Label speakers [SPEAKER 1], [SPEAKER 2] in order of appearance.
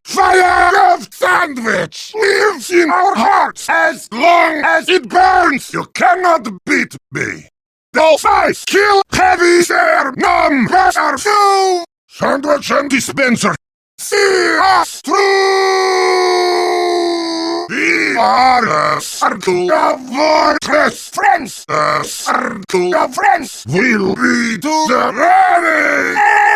[SPEAKER 1] Fire of Sandwich lives in our hearts as long as it burns. You cannot beat me. Those eyes kill heavy share numb pressure to Sandwich and dispenser. See us through. We are a circle of worthless friends. A circle of friends will be to the very end.